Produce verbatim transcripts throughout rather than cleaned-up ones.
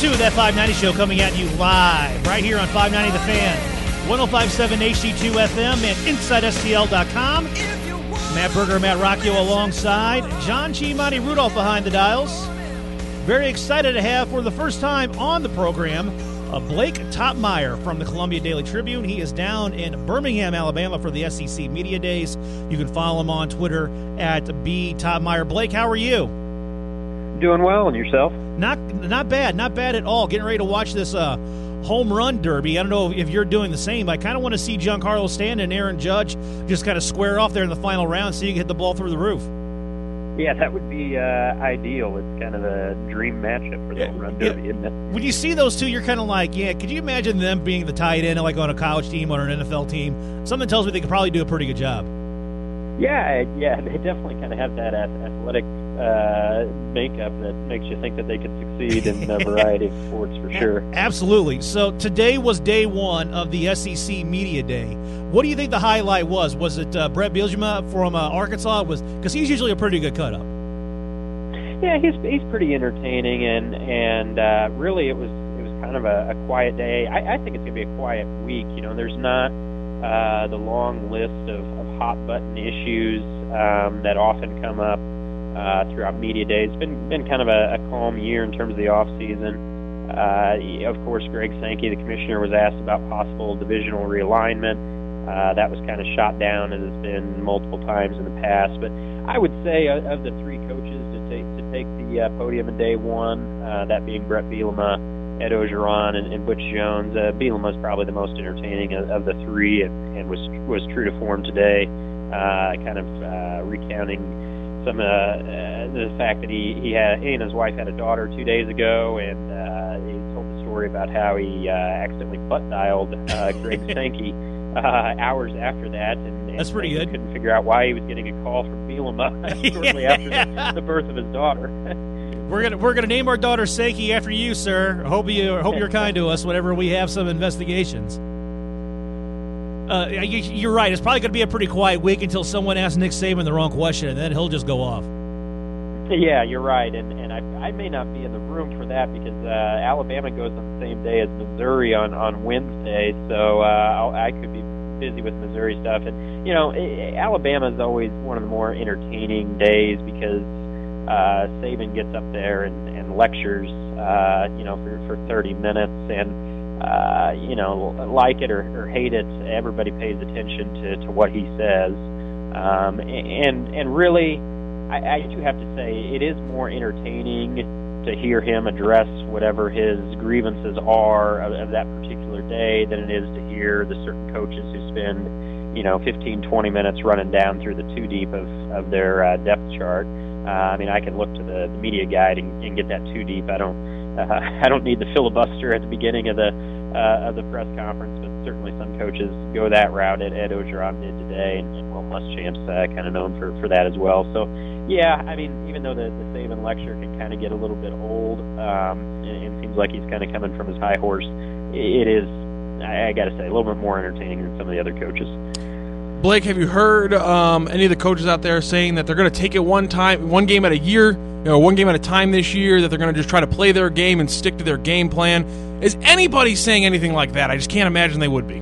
two of that five ninety show coming at you live right here on five ninety The Fan, one oh five point seven H D two F M and inside S T L dot com. Matt Berger, Matt Rocchio alongside John Chiamati Rudolph behind the dials. Very excited to have for the first time on the program uh, Blake Toppmeyer from the Columbia Daily Tribune. He is down in Birmingham, Alabama for the S E C Media Days. You can follow him on Twitter at B Toppmeyer. Blake, how are you? Doing well, and yourself? Not not bad, not bad at all. Getting ready to watch this uh, home run derby. I don't know if you're doing the same, but I kind of want to see Giancarlo Stanton and Aaron Judge just kind of square off there in the final round so you can hit the ball through the roof. Yeah, that would be uh, ideal. It's kind of a dream matchup for the home run derby, yeah. isn't it? When you see those two, you're kind of like, yeah, could you imagine them being the tight end like on a college team or an N F L team? Something tells me they could probably do a pretty good job. Yeah, yeah, they definitely kind of have that athletic uh, makeup that makes you think that they could succeed in a variety of sports for sure. Absolutely. So today was day one of the S E C Media Day. What do you think the highlight was? Was it uh, Brett Bielema from uh, Arkansas? Was because he's usually a pretty good cut up. Yeah, he's he's pretty entertaining, and and uh, really it was it was kind of a, a quiet day. I, I think it's going to be a quiet week. You know, there's not uh, the long list of, of hot button issues um, that often come up uh, throughout media days. It's been been kind of a, a calm year in terms of the off season. Uh, of course, Greg Sankey, the commissioner, was asked about possible divisional realignment. Uh, that was kind of shot down, as it's been multiple times in the past. But I would say uh, of the three coaches to take to take the uh, podium in day one, uh, that being Brett Bielema, Ed Ogeron, and, and Butch Jones, uh, Bielema is probably the most entertaining of, of the three, and, and was was true to form today, uh, kind of uh, recounting some uh, uh, the fact that he he had he and his wife had a daughter two days ago, and uh, he told the story about how he uh, accidentally butt dialed uh, Greg Sankey. Uh, hours after that, and, and that's pretty good. Couldn't figure out why he was getting a call from Bielema shortly after the, the birth of his daughter. we're gonna we're gonna name our daughter Sankey after you, sir. Hope you hope you're kind to us whenever we have some investigations. Uh, you, you're right. It's probably gonna be a pretty quiet week until someone asks Nick Saban the wrong question, and then he'll just go off. Yeah, you're right, and and I I may not be in the room for that because uh, Alabama goes on the same day as Missouri on on Wednesday, so uh, I'll, I could be busy with Missouri stuff. And you know, Alabama is always one of the more entertaining days because uh, Saban gets up there and, and lectures, uh, you know, for for thirty minutes, and uh, you know, like it or, or hate it, everybody pays attention to to what he says, um, and and really. I, I do have to say it is more entertaining to hear him address whatever his grievances are of, of that particular day than it is to hear the certain coaches who spend, you know, fifteen, twenty minutes running down through the two deep of, of their uh, depth chart. Uh, I mean, I can look to the, the media guide and, and get that two deep. I don't, uh, I don't need the filibuster at the beginning of the uh, of the press conference, but certainly some coaches go that route. Ed, Ed Ogeron did today, and, and Will Muschamp's uh, kind of known for, for that as well. So, yeah, I mean, even though the, the Saban lecture can kind of get a little bit old, um, and it seems like he's kind of coming from his high horse, it is, I, I got to say, a little bit more entertaining than some of the other coaches. Blake, have you heard um, any of the coaches out there saying that they're going to take it one time, one game at a year, you know, one game at a time this year, that they're going to just try to play their game and stick to their game plan? Is anybody saying anything like that? I just can't imagine they would be.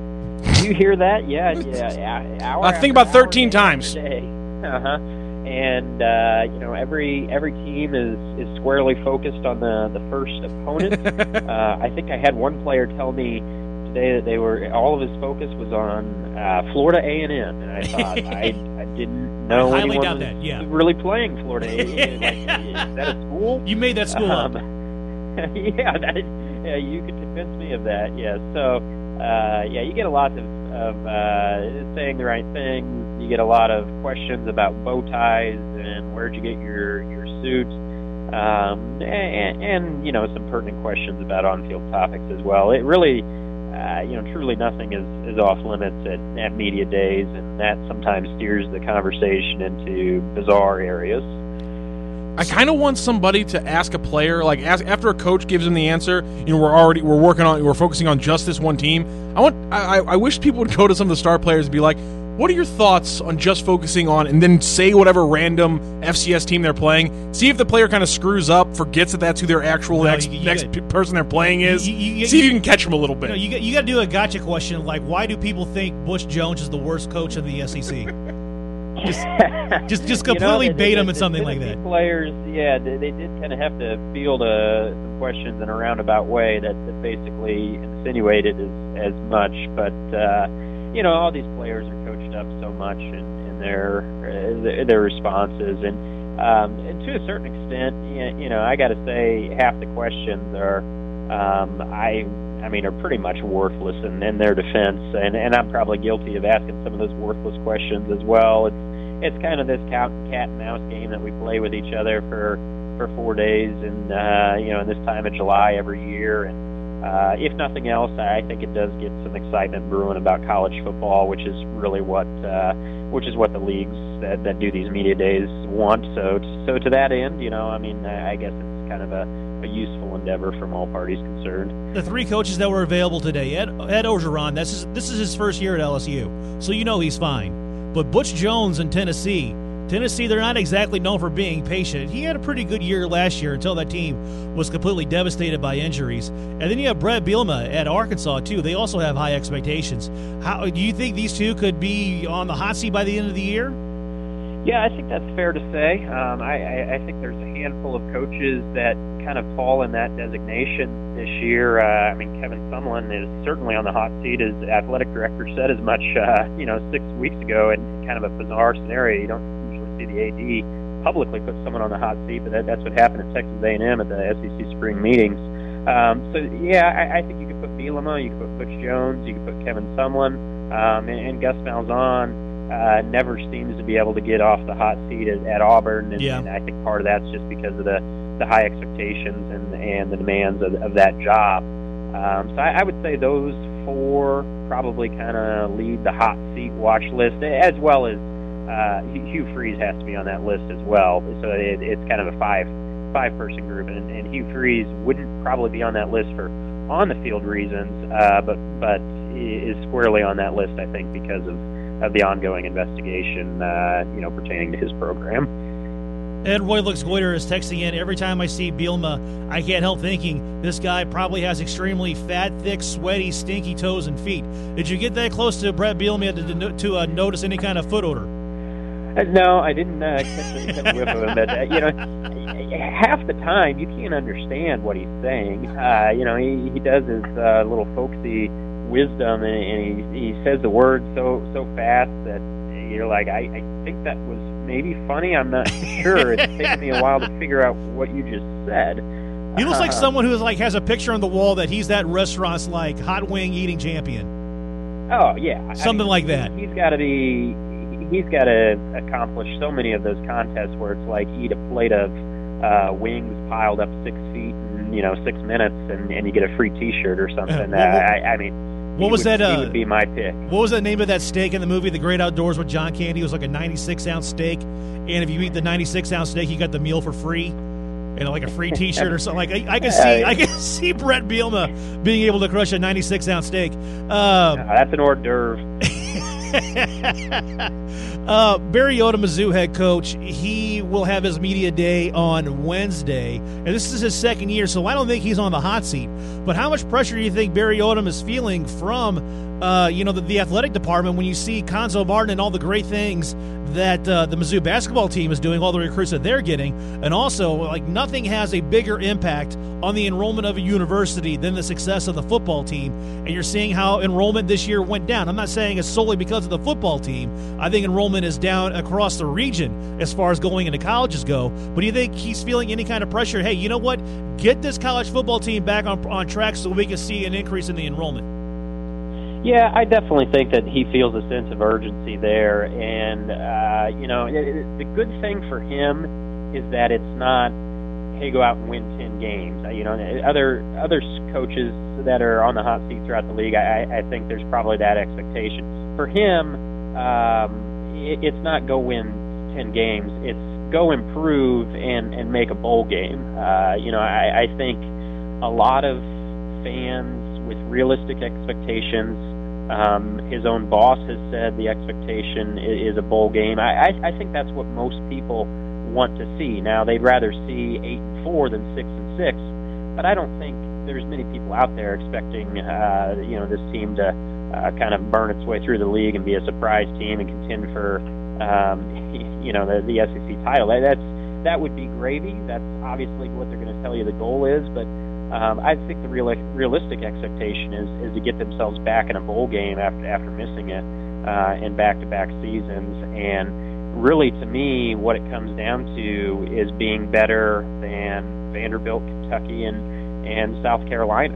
You hear that? Yeah, yeah. Hour I think about thirteen times. Uh-huh. And, uh, you know, every every team is, is squarely focused on the, the first opponent. uh, I think I had one player tell me today that they were all of his focus was on uh, Florida A and M, and I thought I, I didn't know I anyone was that, yeah. really playing Florida A and M. Like, is that a school? You made that school um, up. yeah, that, yeah, you could convince me of that. Yeah, so uh, yeah, you get a lot of, of uh, saying the right things. You get a lot of questions about bow ties and where'd you get your your suit, um, and, and you know some pertinent questions about on-field topics as well. It really. Uh, you know, truly nothing is, is off limits at, at media days, and that sometimes steers the conversation into bizarre areas. I kind of want somebody to ask a player, like ask, after a coach gives him the answer, you know, we're already we're working on we're focusing on just this one team. I want I, I wish people would go to some of the star players and be like, What are your thoughts on just focusing on and then say whatever random F C S team they're playing? See if the player kind of screws up, forgets that that's who their actual No, next, you- you next got- p- person they're playing is. You- you- See if you- you can catch them a little bit. You know, you got, you got to do a gotcha question like, why do people think Butch Jones is the worst coach in the S E C? just, just, just completely you know, the- bait the- him in the something like Tennessee that. Players, yeah, they, they did kind of have to field uh, some questions in a roundabout way that, that basically insinuated as, as much. But uh, you know, all these players are coached up so much in, in their uh, their responses, and, um, and to a certain extent, you you know, I got to say, half the questions are, um, I. I mean, are pretty much worthless in, in their defense, and, and I'm probably guilty of asking some of those worthless questions as well. It's it's kind of this cat, cat and mouse game that we play with each other for for four days, and uh, you know, in this time of July every year. And uh, if nothing else, I think it does get some excitement brewing about college football, which is really what uh, which is what the leagues that, that do these media days want. So so to that end, you know, I mean, I guess it's kind of a a useful endeavor from all parties concerned. The three coaches that were available today, Ed, Ed Orgeron, this is, this is his first year at L S U, so you know he's fine. But Butch Jones in Tennessee, Tennessee, they're not exactly known for being patient. He had a pretty good year last year until that team was completely devastated by injuries. And then you have Brett Bielema at Arkansas, too. They also have high expectations. How do you think these two could be on the hot seat by the end of the year? Yeah, I think that's fair to say. Um, I, I, I think there's a handful of coaches that kind of fall in that designation this year. Uh, I mean, Kevin Sumlin is certainly on the hot seat, as athletic director said as much, uh, you know, six weeks ago, in kind of a bizarre scenario. You don't usually see the A D publicly put someone on the hot seat, but that, that's what happened at Texas A and M at the S E C spring meetings. Um, so, yeah, I, I think you could put Bielema, you could put Butch Jones, you could put Kevin Sumlin, um, and, and Gus Malzahn. Uh, never seems to be able to get off the hot seat at, at Auburn, and, yeah. and I think part of that's just because of the, the high expectations and, and the demands of, of that job. Um, so I, I would say those four probably kind of lead the hot seat watch list, as well as uh, Hugh Freeze has to be on that list as well. So it, it's kind of a five five person group, and, and Hugh Freeze wouldn't probably be on that list for on the field reasons, uh, but but is squarely on that list, I think, because of. of the ongoing investigation, uh, you know, pertaining to his program. Ed Roy Looks Goiter is texting in. Every time I see Bielema, I can't help thinking this guy probably has extremely fat, thick, sweaty, stinky toes and feet. Did you get that close to Brett Bielema to, to, to uh, notice any kind of foot odor? Uh, no, I didn't uh, catch any kind of whiff of him. But, uh, you know, half the time you can't understand what he's saying. Uh, you know, he, he does his uh, little folksy wisdom, and, and he, he says the words so so fast that you're like, I, I think that was maybe funny. I'm not sure. It's taken me a while to figure out what you just said. He looks like Uh, someone who is like has a picture on the wall that he's that restaurant's like hot wing eating champion. Oh yeah, Something I mean, like that. He's got to be. He's got to accomplish so many of those contests where it's like eat a plate of uh, wings piled up six feet in you know six minutes, and, and you get a free T-shirt or something. Uh, uh, what- I, I mean. What He was would, that? He Uh, would be my pick. what was the name of that steak in the movie The Great Outdoors with John Candy? It was like a ninety-six ounce steak, and if you eat the ninety-six ounce steak, you got the meal for free, and like a free T-shirt or something. Like I, I can see, I can see Brett Bielema being able to crush a ninety-six ounce steak. Um, Uh, that's an hors d'oeuvre. uh, Barry Odom, Mizzou head coach, he will have his media day on Wednesday, and this is his second year, so I don't think he's on the hot seat. But how much pressure do you think Barry Odom is feeling from, uh, you know, the, the athletic department when you see Konzo Martin and all the great things that uh, the Mizzou basketball team is doing, all the recruits that they're getting, and also like nothing has a bigger impact on the enrollment of a university than the success of the football team. And you're seeing how enrollment this year went down. I'm not saying it's solely because of the football team. I think enrollment is down across the region as far as going into colleges go. But do you think he's feeling any kind of pressure? Hey, you know what? Get this college football team back on, on track so we can see an increase in the enrollment. Yeah, I definitely think that he feels a sense of urgency there, and uh, you know, it, it, the good thing for him is that it's not, hey, go out and win ten games. Uh, you know, other other coaches that are on the hot seat throughout the league, I, I think there's probably that expectation. For him, um, it, it's not go win ten games. It's go improve and and make a bowl game. Uh, you know, I, I think a lot of fans with realistic expectations Um, his own boss has said the expectation is, is a bowl game. I, I, I think that's what most people want to see. Now, they'd rather see eight and four than six and six, but I don't think there's many people out there expecting uh, you know this team to uh, kind of burn its way through the league and be a surprise team and contend for um, you know the, the S E C title. That's that would be gravy. That's obviously what they're going to tell you the goal is, but um, I think the real, realistic expectation is is to get themselves back in a bowl game after after missing it uh, in back-to-back seasons. And really, to me, what it comes down to is being better than Vanderbilt, Kentucky, and and South Carolina.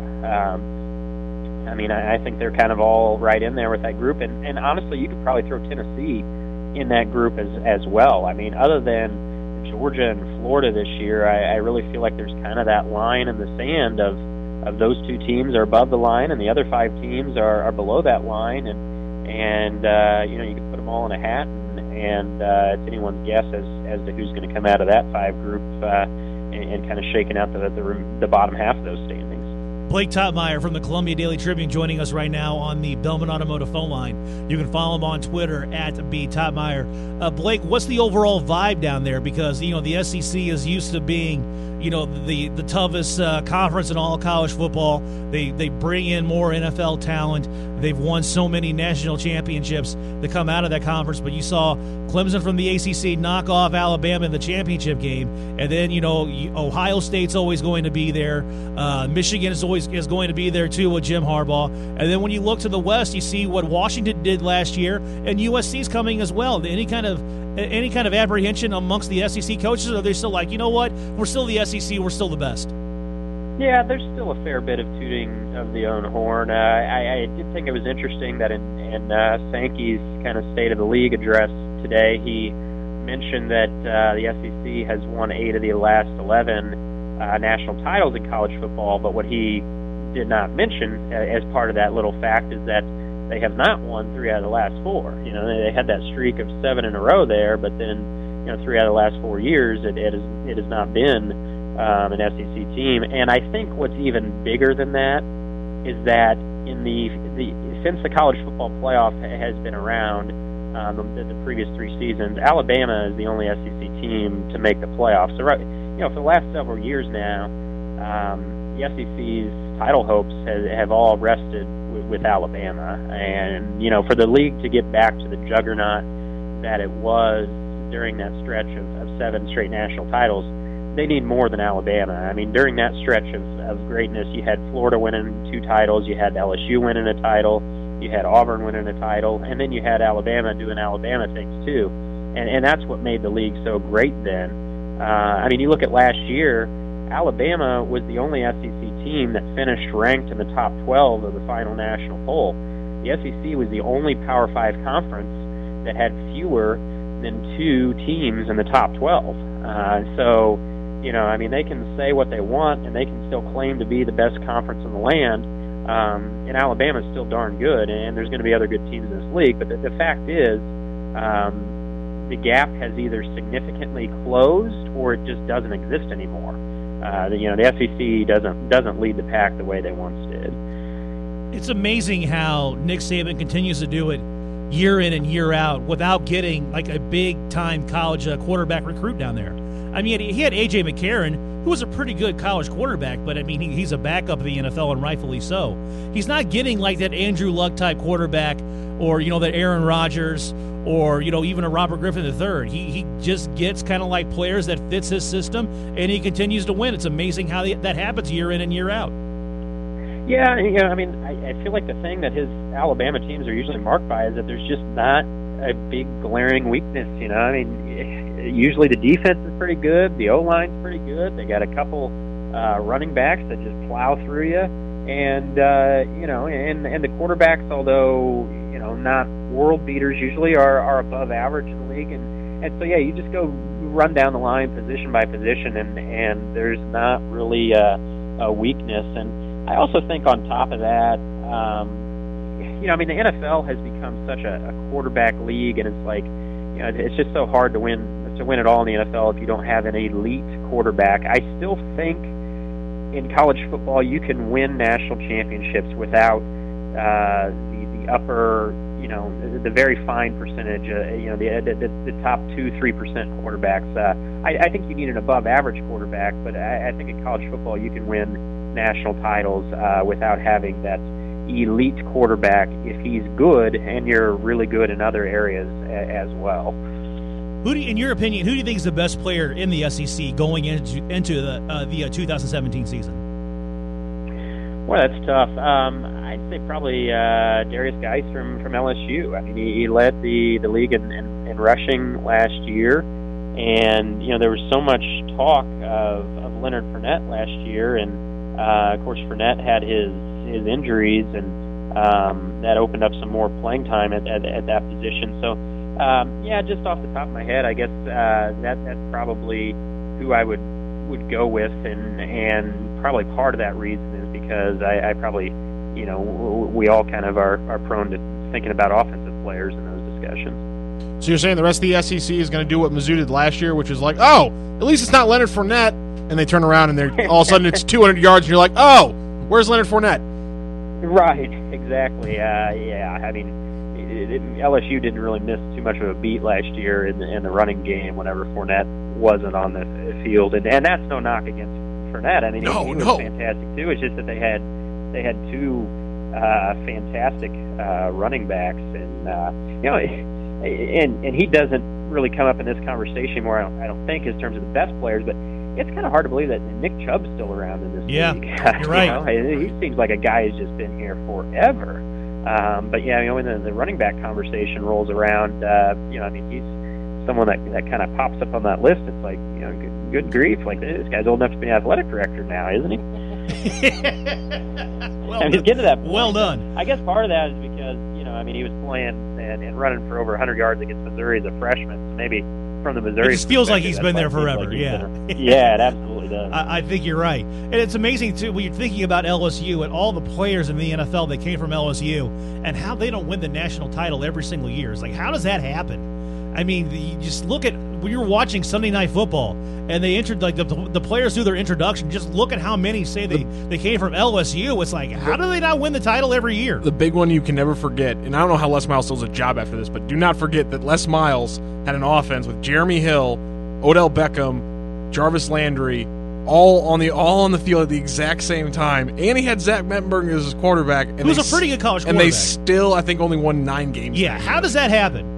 Um, I mean, I, I think they're kind of all right in there with that group, and, and honestly, you could probably throw Tennessee in that group as as well. I mean, other than Georgia and Florida this year, I, I really feel like there's kind of that line in the sand of of those two teams are above the line, and the other five teams are, are below that line, and and uh, you know you can put them all in a hat, and, and uh, it's anyone's guess as as to who's going to come out of that five group. Uh, And, and kind of shaking out the, the the bottom half of those standings. Blake Toppmeyer from the Columbia Daily Tribune joining us right now on the Bellman Automotive phone line. You can follow him on Twitter at B Toppmeyer. Uh, Blake, what's the overall vibe down there? Because you know the S E C is used to being you know the the toughest uh, conference in all of college football. They they bring in more N F L talent. They've won so many national championships that come out of that conference. But you saw Clemson from the A C C knock off Alabama in the championship game, and then you know Ohio State's always going to be there. Uh, Michigan is always is going to be there too with Jim Harbaugh. And then when you look to the West, you see what Washington did last year, and U S C's coming as well. Any kind of any kind of apprehension amongst the S E C coaches, or are they still like, you know what, we're still the S E C, we're still the best? Yeah, there's still a fair bit of tooting of the own horn. Uh, I, I did think it was interesting that in, in uh, Sankey's kind of State of the League address today, he mentioned that uh, the S E C has won eight of the last eleven uh, national titles in college football, but what he did not mention uh, as part of that little fact is that they have not won three out of the last four. You know, they, they had that streak of seven in a row there, but then, you know, three out of the last four years, it, it, has, it has not been um, an S E C team. And I think what's even bigger than that is that in the, the since the college football playoff has been around, um, the, the previous three seasons, Alabama is the only S E C team to make the playoffs. So, right, you know, for the last several years now, um, the S E C's title hopes have, have all rested with, with Alabama. And, you know, for the league to get back to the juggernaut that it was during that stretch of, of seven straight national titles, they need more than Alabama. I mean, during that stretch of, of greatness, you had Florida winning two titles, you had L S U winning a title, you had Auburn winning a title, and then you had Alabama doing Alabama things too. And, and that's what made the league so great then. Uh, I mean, you look at last year, Alabama was the only S E C team that finished ranked in the top twelve of the final national poll. The S E C was the only Power Five conference that had fewer than two teams in the top twelve. Uh, so, you know, I mean, they can say what they want, and they can still claim to be the best conference in the land. Um, and Alabama's still darn good, and there's going to be other good teams in this league. But the, the fact is, um, the gap has either significantly closed or it just doesn't exist anymore. Uh, the, you know, the S E C doesn't doesn't lead the pack the way they once did. It's amazing how Nick Saban continues to do it year in and year out without getting like a big-time college uh, quarterback recruit down there. I mean, he had A J McCarron, who was a pretty good college quarterback, but, I mean, he, he's a backup of the N F L, and rightfully so. He's not getting like that Andrew Luck-type quarterback or, you know, that Aaron Rodgers or, you know, even a Robert Griffin the third. He he just gets kind of like players that fits his system, and he continues to win. It's amazing how that happens year in and year out. Yeah, you know, I mean, I, I feel like the thing that his Alabama teams are usually marked by is that there's just not a big glaring weakness, you know. I mean, usually the defense is pretty good, the O-line's pretty good, they got a couple uh, running backs that just plow through you, and, uh, you know, and, and the quarterbacks, although, you know, not world beaters usually, are, are above average in the league, and, and so, yeah, you just go run down the line position by position, and, and there's not really a, a weakness, and I also think on top of that, um, you know, I mean, the N F L has become such a, a quarterback league, and it's like, you know, it's just so hard to win to win it all in the N F L if you don't have an elite quarterback. I still think in college football you can win national championships without uh, the, the the upper, you know, the, the very fine percentage, uh, you know, the, the the top two, three percent quarterbacks. Uh, I, I think you need an above-average quarterback, but I, I think in college football you can win national titles uh, without having that elite quarterback if he's good and you're really good in other areas a, as well. Who do you, in your opinion, who do you think is the best player in the S E C going into into the uh, the uh, two thousand seventeen season? Well, that's tough. Um, I'd say probably uh, Darius Geis from, from L S U. I mean, he, he led the, the league in, in, in rushing last year, and you know there was so much talk of, of Leonard Fournette last year, and uh, of course Fournette had his his injuries, and um, that opened up some more playing time at, at, at that position. So. Um, yeah, just off the top of my head, I guess uh, that that's probably who I would would go with, and and probably part of that reason is because I, I probably, you know, we all kind of are, are prone to thinking about offensive players in those discussions. So you're saying the rest of the S E C is going to do what Mizzou did last year, which is like, oh, at least it's not Leonard Fournette, and they turn around and they're all of a sudden it's two hundred yards, and you're like, oh, where's Leonard Fournette? Right, exactly. Uh, yeah, I mean. It, it, L S U didn't really miss too much of a beat last year in the, in the running game whenever Fournette wasn't on the field, and, and that's no knock against Fournette. I mean, no, he, he no. was fantastic too. It's just that they had they had two uh, fantastic uh, running backs, and uh, you know, and and he doesn't really come up in this conversation anymore. I don't, I don't think in terms of the best players, but it's kind of hard to believe that Nick Chubb's still around in this yeah, league. You're right. You know, he seems like a guy who's just been here forever. Um, but yeah, you know, when the, the running back conversation rolls around, uh, you know, I mean, he's someone that that kind of pops up on that list. It's like, you know, good, good grief, like this guy's old enough to be an athletic director now, isn't he? well, I mean, he's getting to that point. Well done. I guess part of that is because, you know, I mean, he was playing and, and running for over one hundred yards against Missouri as a freshman, so maybe from the Missouri it just feels like he's been there forever. Like yeah, been, yeah, it absolutely does. I, I think you're right, and it's amazing too when you're thinking about L S U and all the players in the N F L that came from L S U and how they don't win the national title every single year. It's like, how does that happen? I mean, you just look at when you're watching Sunday Night Football and they entered like the, the players do their introduction. Just look at how many say they, they came from L S U. It's like, how do they not win the title every year? The big one you can never forget, and I don't know how Les Miles still has a job after this, but do not forget that Les Miles had an offense with Jeremy Hill, Odell Beckham, Jarvis Landry, all on the all on the field at the exact same time, and he had Zach Mettenberger as his quarterback. And Who was a pretty good college and quarterback. And they still, I think, only won nine games. Yeah, how does that happen?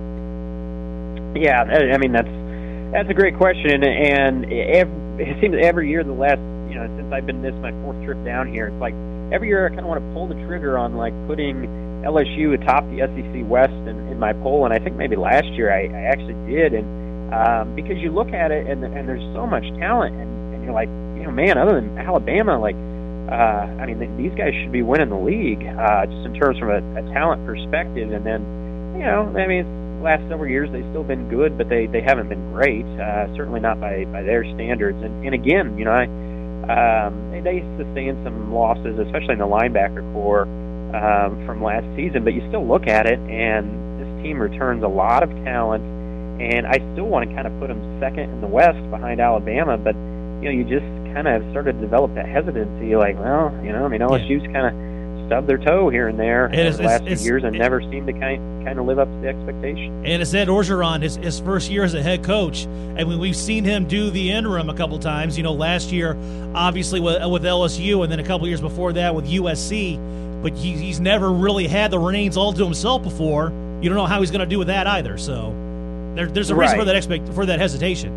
Yeah, I mean, that's that's a great question, and every, it seems every year the last, you know, since I've been this my fourth trip down here, it's like every year I kind of want to pull the trigger on like putting L S U atop the S E C West in, in my poll, and I think maybe last year I, I actually did, and um, because you look at it and and there's so much talent, and, and you're like, you know, man, other than Alabama, like, uh, I mean, these guys should be winning the league, uh, just in terms from a, a talent perspective, and then, you know, I mean. Last several years they've still been good, but they, they haven't been great. Uh, certainly not by, by their standards. And, and again, you know, I, um, they, they sustained some losses, especially in the linebacker core um, from last season. But you still look at it, and this team returns a lot of talent. And I still want to kind of put them second in the West behind Alabama. But you know, you just kind of started to develop that hesitancy. Like, well, you know, I mean, L S U's kind of stubbed their toe here and there in is, the last it's, few years and never seemed to kind kind of live up to the expectation. And it's Ed Orgeron, his, his first year as a head coach. I mean, we've seen him do the interim a couple times. You know, last year, obviously, with, with L S U, and then a couple years before that with U S C. But he, he's never really had the reins all to himself before. You don't know how he's going to do with that either. So there, there's a reason right. for that expect for that hesitation.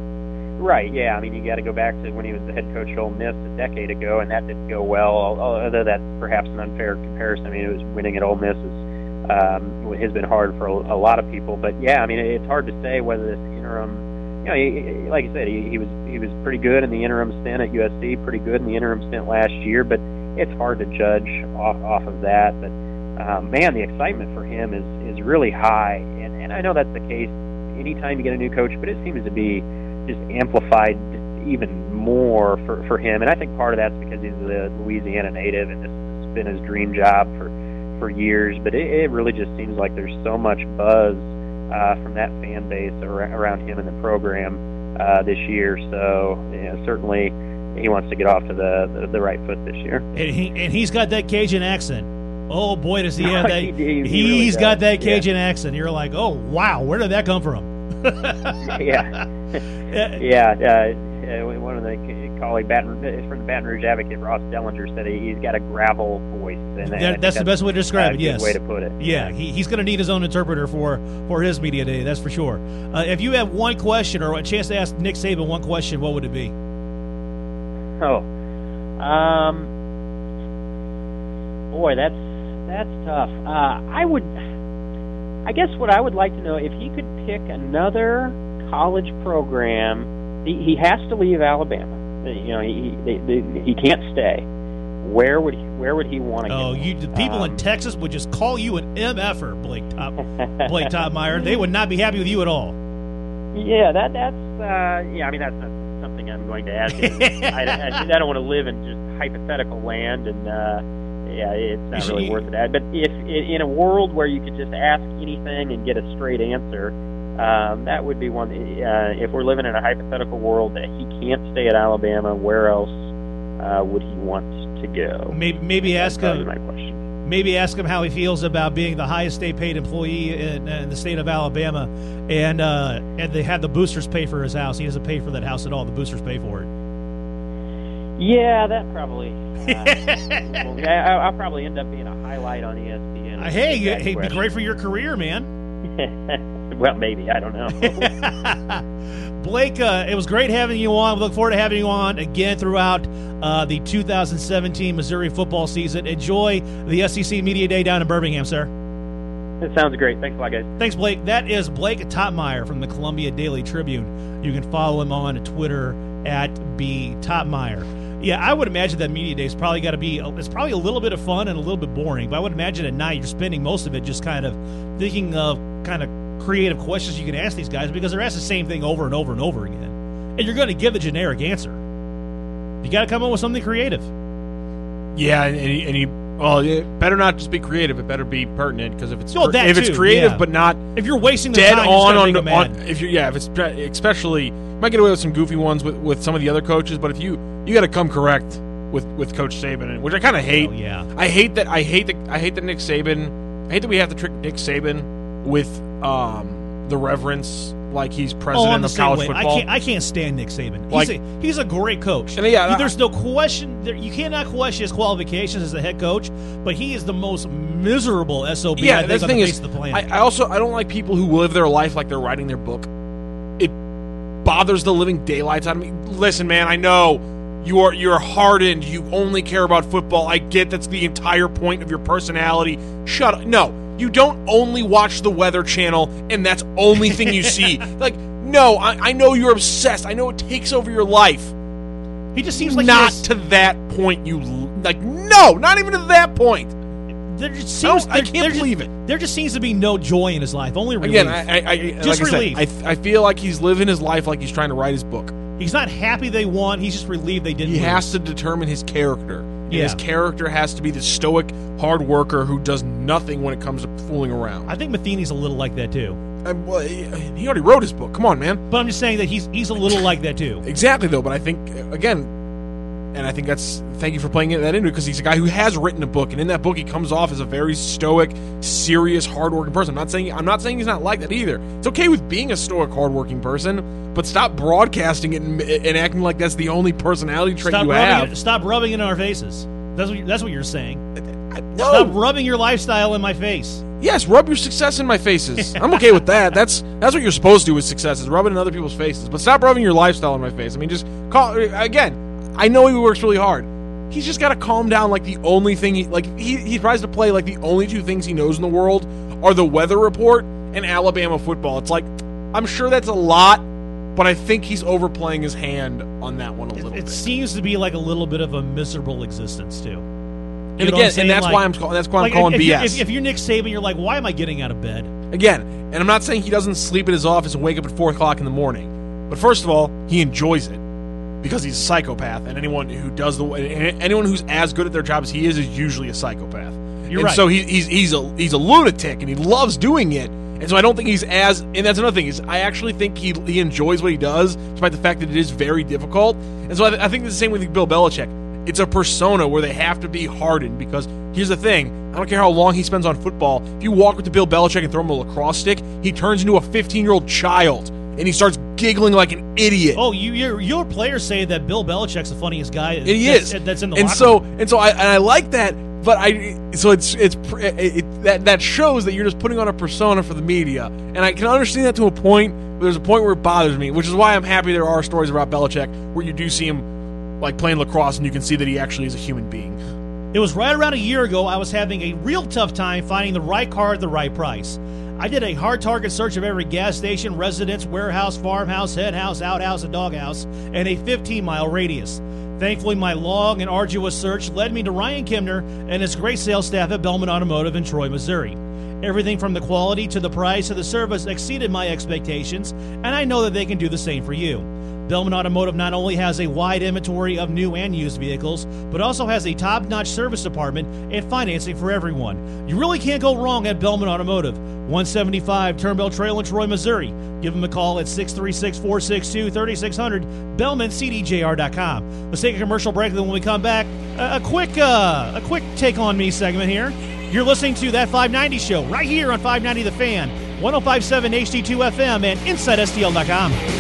Right, yeah. I mean, you got to go back to when he was the head coach at Ole Miss a decade ago, and that didn't go well, although that's perhaps an unfair comparison. I mean, it was winning at Ole Miss is, um, has been hard for a, a lot of people. But, yeah, I mean, it's hard to say whether this interim, you know, he, like you said, he, he was he was pretty good in the interim stint at U S C, pretty good in the interim stint last year, but it's hard to judge off, off of that. But, um, man, the excitement for him is, is really high, and, and I know that's the case anytime you get a new coach, but it seems to be just amplified even more for, for him. And I think part of that's because he's a Louisiana native and this has been his dream job for, for years. But it, it really just seems like there's so much buzz uh, from that fan base ar- around him and the program uh, this year. So you know, certainly he wants to get off to the, the, the right foot this year. And, he, and he's got that Cajun accent. Oh boy, does he have that? he, he, he he's really got does. that Cajun yeah. accent. You're like, oh wow, where did that come from? yeah, yeah. Uh, uh, one of the colleague Baton, from the Baton Rouge Advocate, Ross Dellinger, said he, he's got a gravel voice. And that, that's, that's the best way to describe a it. good Yes, way to put it. Yeah, he, he's going to need his own interpreter for for his media day. That's for sure. Uh, if you have one question or a chance to ask Nick Saban one question, what would it be? Oh, um, boy, that's that's tough. Uh, I would, I guess, what I would like to know, if he could pick another college program, he, he has to leave Alabama. You know, he he, he can't stay. Where would he, where would he want to oh, go? you the people um, in Texas would just call you an M F-er, Blake Top Blake Topmeyer. They would not be happy with you at all. Yeah, that that's uh, yeah. I mean, that's not something I'm going to ask. I, I, I don't want to live in just hypothetical land, and uh, yeah, it's not should, really you, worth it. But if in a world where you could just ask anything and get a straight answer, um, that would be one. Uh, if we're living in a hypothetical world that he can't stay at Alabama, where else uh, would he want to go? Maybe maybe that's ask him. My question. Maybe ask him how he feels about being the highest state-paid employee in, in the state of Alabama, and uh, and they had the boosters pay for his house. He doesn't pay for that house at all. The boosters pay for it. Yeah, that probably. Uh, well, yeah, I'll probably end up being a highlight on E S P N. Uh, hey, hey, it'd be great for your career, man. Well, maybe. I don't know. Blake, uh, it was great having you on. We look forward to having you on again throughout uh, the two thousand seventeen Missouri football season. Enjoy the S E C Media Day down in Birmingham, sir. That sounds great. Thanks a lot, guys. Thanks, Blake. That is Blake Topmeyer from the Columbia Daily Tribune. You can follow him on Twitter at B Topmeyer. Yeah, I would imagine that Media Day is probably got to be, it's probably a little bit of fun and a little bit boring, but I would imagine at night you're spending most of it just kind of thinking of kind of creative questions you can ask these guys, because they're asked the same thing over and over and over again. And you're going to give a generic answer. You got to come up with something creative. Yeah, and, and, you, and you, well, it better not just be creative. It better be pertinent, because if it's well, that if too, it's creative yeah. but not if you're wasting the dead time, on on, on, make on mad. if you yeah if it's especially, you might get away with some goofy ones with, with some of the other coaches, but if you you got to come correct with, with Coach Saban, which I kind of hate. Oh, yeah. I hate that. I hate that. I hate that Nick Saban. I hate that we have to trick Nick Saban with um, the reverence like he's president oh, I'm the of same college way. football. I can't. I can't stand Nick Saban. He's Like- a he's a great coach. And yeah, There's no question. There, you cannot question his qualifications as a head coach, but he is the most miserable S O B yeah, I think that's on the the thing face is, of the planet. I, I also I don't like people who live their life like they're writing their book. It bothers the living daylights out of me. Listen, man, I know you are you're hardened. You only care about football. I get that's the entire point of your personality. Shut up. No, you don't only watch the Weather Channel, and that's only thing you see. Like, no, I, I know you're obsessed. I know it takes over your life. he just seems like Not he has, to that point. You like no, not even to that point. there just I, seems. don't- I there- can't there believe just, it. There just seems to be no joy in his life. Only relief. Again, I, I, I Just like I relief. said, I, I feel like he's living his life like he's trying to write his book. He's not happy they won. He's just relieved they didn't. He lose. has to determine his character. And Yeah. his character has to be the stoic hard worker who does nothing when it comes to fooling around. I think Matheny's a little like that too. I, well, he he already wrote his book. Come on, man. But I'm just saying that he's he's a little like that too. Exactly, though. But I think, again, and I think that's, thank you for playing that into it, because he's a guy who has written a book, and in that book he comes off as a very stoic, serious, hardworking person. I'm not saying I'm not saying he's not like that either. It's okay with being a stoic, hardworking person, but stop broadcasting it and, and acting like that's the only personality trait Stop you rubbing have. it, stop rubbing it in our faces. That's what you, that's what you're saying. I- Stop no. rubbing your lifestyle in my face. Yes, rub your success in my faces. I'm okay with that. That's that's what you're supposed to do with success, is rub it in other people's faces. But stop rubbing your lifestyle in my face. I mean, just call again. I know he works really hard. He's just got to calm down. Like the only thing he like he he tries to play like the only two things he knows in the world are the weather report and Alabama football. It's like, I'm sure that's a lot, but I think he's overplaying his hand on that one a It, little it bit. seems to be like a little bit of a miserable existence too. You And know what I'm again, saying? and that's Like- why I'm call, that's why I'm like, calling if, B S. You're, if, if you're Nick Saban, you're like, why am I getting out of bed? Again, and I'm not saying he doesn't sleep at his office and wake up at four o'clock in the morning. But first of all, he enjoys it because he's a psychopath, and anyone who does the anyone who's as good at their job as he is is usually a psychopath. You're and right. So he, he's he's a he's a lunatic, and he loves doing it. And so I don't think he's as. And that's another thing is I actually think he he enjoys what he does, despite the fact that it is very difficult. And so I, I think it's the same with Bill Belichick. It's a persona where they have to be hardened because here's the thing. I don't care how long he spends on football. If you walk up to Bill Belichick and throw him a lacrosse stick, he turns into a fifteen-year-old child, and he starts giggling like an idiot. Oh, you, your your players say that Bill Belichick's the funniest guy. And he is. That's, that's in the and locker so room. and so I and I like that, but I so it's it's it, it, that that shows that you're just putting on a persona for the media, and I can understand that to a point. But there's a point where it bothers me, which is why I'm happy there are stories about Belichick where you do see him like playing lacrosse, and you can see that he actually is a human being. It was right around a year ago I was having a real tough time finding the right car at the right price. I did a hard target search of every gas station, residence, warehouse, farmhouse, hen house, outhouse, and doghouse, and a fifteen-mile radius. Thankfully, my long and arduous search led me to Ryan Kimner and his great sales staff at Bellman Automotive in Troy, Missouri. Everything from the quality to the price to the service exceeded my expectations, and I know that they can do the same for you. Bellman Automotive not only has a wide inventory of new and used vehicles, but also has a top-notch service department and financing for everyone. You really can't go wrong at Bellman Automotive. one seventy-five Turnbell Trail in Troy, Missouri. Give them a call at six three six, four six two, three six zero zero, Bellman C D J R dot com. Let's take a commercial break, and then when we come back, a, a quick uh, a quick Take On Me segment here. You're listening to That five ninety Show right here on five ninety The Fan, one oh five point seven H D two F M, and Inside S T L dot com.